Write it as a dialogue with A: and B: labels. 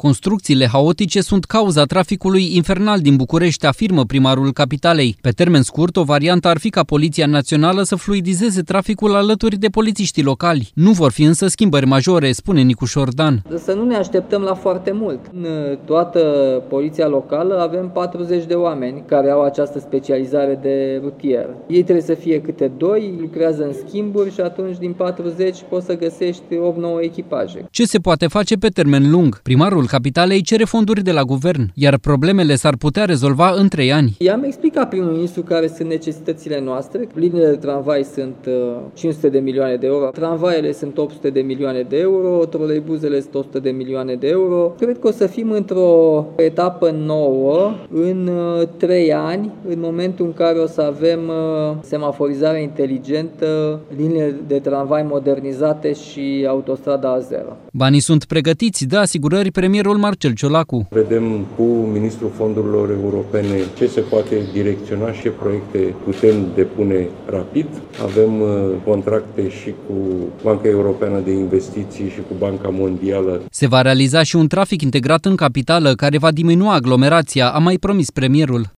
A: Construcțiile haotice sunt cauza traficului infernal din București, afirmă primarul capitalei. Pe termen scurt, o variantă ar fi ca Poliția Națională să fluidizeze traficul alături de polițiștii locali. Nu vor fi însă schimbări majore, spune Nicu Șordan.
B: Să nu ne așteptăm la foarte mult. În toată poliția locală avem 40 de oameni care au această specializare de rutier. Ei trebuie să fie câte 2, lucrează în schimburi și atunci din 40 poți să găsești 8-9 echipaje.
A: Ce se poate face pe termen lung? Primarul capitalei cere fonduri de la guvern, iar problemele s-ar putea rezolva în 3 ani.
B: I-am explicat primul ministru care sunt necesitățile noastre. Liniile de tramvai sunt 500 de milioane de euro, tramvaiele sunt 800 de milioane de euro, troleibuzele sunt 100 de milioane de euro. Cred că o să fim într-o etapă nouă în 3 ani, în momentul în care o să avem semaforizare inteligentă, liniile de tramvai modernizate și autostrada A0.
A: Banii sunt pregătiți, dă asigurări premierul Marcel Ciolacu.
C: Vedem cu ministrul fondurilor europene ce se poate direcționa și ce proiecte putem depune rapid. Avem contracte și cu Banca Europeană de Investiții și cu Banca Mondială.
A: Se va realiza și un trafic integrat în capitală care va diminua aglomerația, a mai promis premierul.